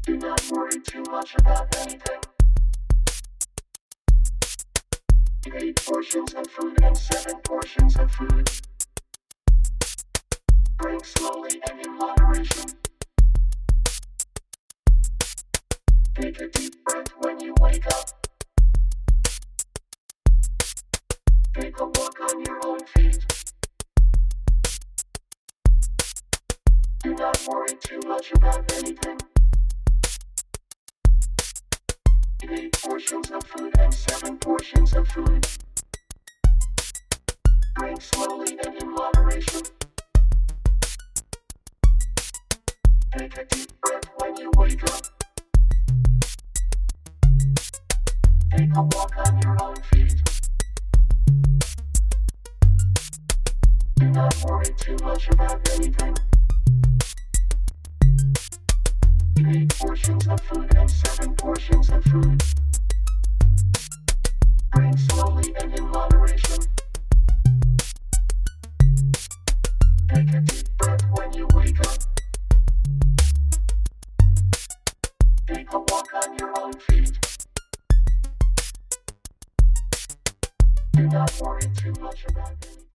Do not worry too much about anything. 8 portions of food and 7 portions of food. Drink slowly and in moderation. Take a deep breath when you wake up. Take a walk on your own feet. Do not worry too much about anything. 8 portions of food and 7 portions of food. Drink slowly and in moderation. Take a deep breath when you wake up. Take a walk on your own feet. Do not worry too much about anything. 8 portions of food and 7 portions of food. Drink slowly and in moderation. Take a deep breath when you wake up. Take a walk on your own feet. Do not worry too much about anything.